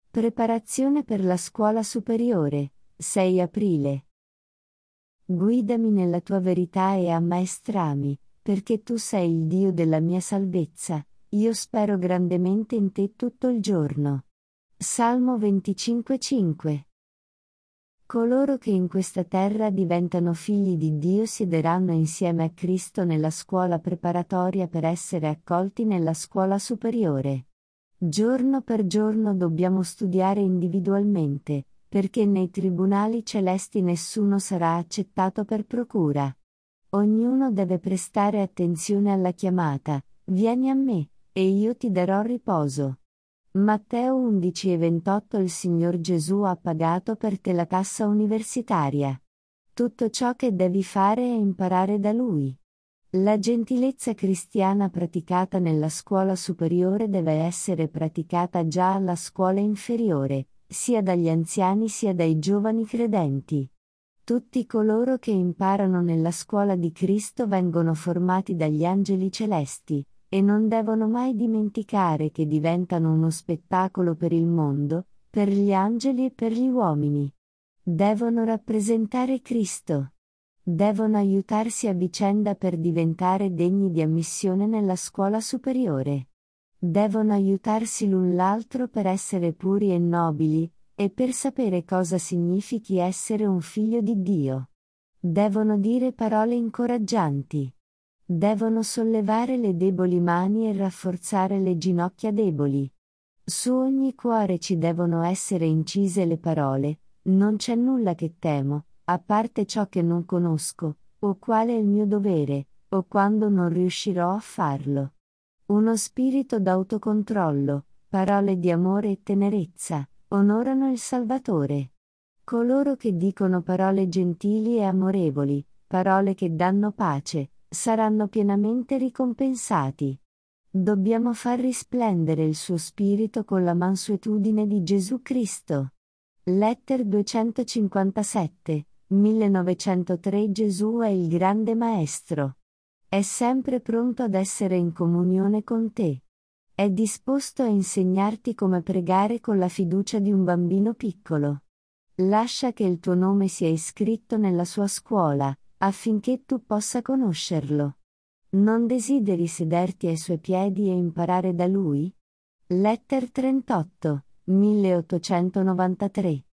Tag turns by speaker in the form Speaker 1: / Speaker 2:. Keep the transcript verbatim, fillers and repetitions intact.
Speaker 1: Preparazione per la scuola superiore, sei aprile. Guidami nella tua verità e ammaestrami, perché tu sei il Dio della mia salvezza, io spero grandemente in te tutto il giorno. Salmo venticinque cinque. Coloro che in questa terra diventano figli di Dio siederanno insieme a Cristo nella scuola preparatoria per essere accolti nella scuola superiore. Giorno per giorno dobbiamo studiare individualmente, perché nei tribunali celesti nessuno sarà accettato per procura. Ognuno deve prestare attenzione alla chiamata, vieni a me, e io ti darò riposo. Matteo undici e ventotto. Il Signor Gesù ha pagato per te la tassa universitaria. Tutto ciò che devi fare è imparare da Lui. La gentilezza cristiana praticata nella scuola superiore deve essere praticata già alla scuola inferiore, sia dagli anziani sia dai giovani credenti. Tutti coloro che imparano nella scuola di Cristo vengono formati dagli angeli celesti, e non devono mai dimenticare che diventano uno spettacolo per il mondo, per gli angeli e per gli uomini. Devono rappresentare Cristo. Devono aiutarsi a vicenda per diventare degni di ammissione nella scuola superiore. Devono aiutarsi l'un l'altro per essere puri e nobili, e per sapere cosa significhi essere un figlio di Dio. Devono dire parole incoraggianti. Devono sollevare le deboli mani e rafforzare le ginocchia deboli. Su ogni cuore ci devono essere incise le parole: non c'è nulla che temo, a parte ciò che non conosco, o quale è il mio dovere, o quando non riuscirò a farlo. Uno spirito d'autocontrollo, parole di amore e tenerezza, onorano il Salvatore. Coloro che dicono parole gentili e amorevoli, parole che danno pace, saranno pienamente ricompensati. Dobbiamo far risplendere il suo spirito con la mansuetudine di Gesù Cristo. Letter duecentocinquantasette, millenovecentotre. Gesù è il grande Maestro. È sempre pronto ad essere in comunione con te. È disposto a insegnarti come pregare con la fiducia di un bambino piccolo. Lascia che il tuo nome sia iscritto nella sua scuola, affinché tu possa conoscerlo. Non desideri sederti ai suoi piedi e imparare da lui? Letter trentotto, milleottocentonovantatré.